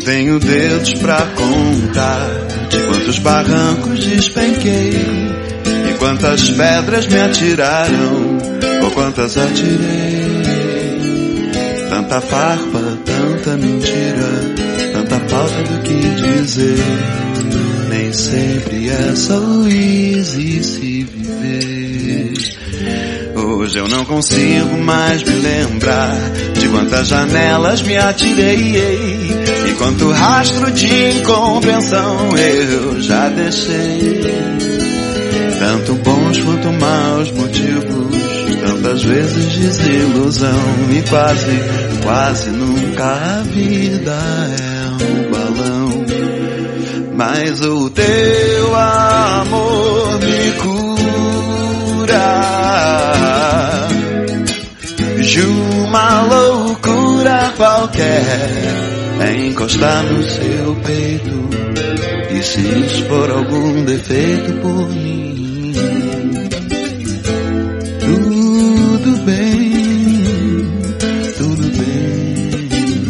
tenho dedos pra contar de quantos barrancos despenquei e quantas pedras me atiraram ou quantas atirei. Tanta farpa, tanta mentira, tanta falta do que dizer. Nem sempre é só easy se viver. Hoje eu não consigo mais me lembrar de quantas janelas me atirei e quanto rastro de incompreensão eu já deixei. Tanto bons quanto maus motivos, tantas vezes desilusão e quase nunca a vida é um balão. Mas o teu amor me cura de uma loucura qualquer, é encostar no seu peito e se expor algum defeito por mim. Tudo bem, tudo bem.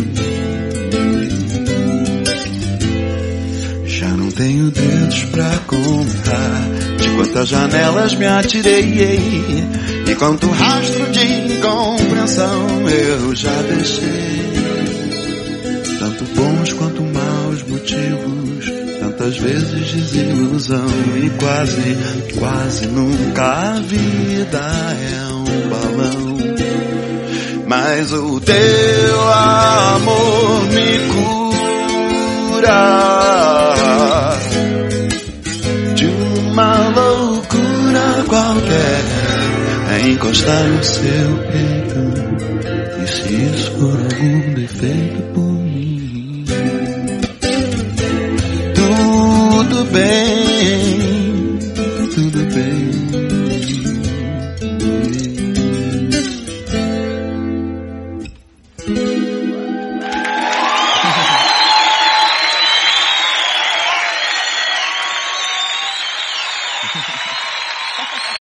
Já não tenho dedos pra contar de quantas janelas me atirei e quanto rastro de incompreensão eu já deixei. Tanto bons quanto maus motivos, tantas vezes desilusão e quase nunca a vida é um balão. Mas o teu amor me cura de uma loucura qualquer, é encostar no seu peito e se expor algum defeito por mim. Tudo bem,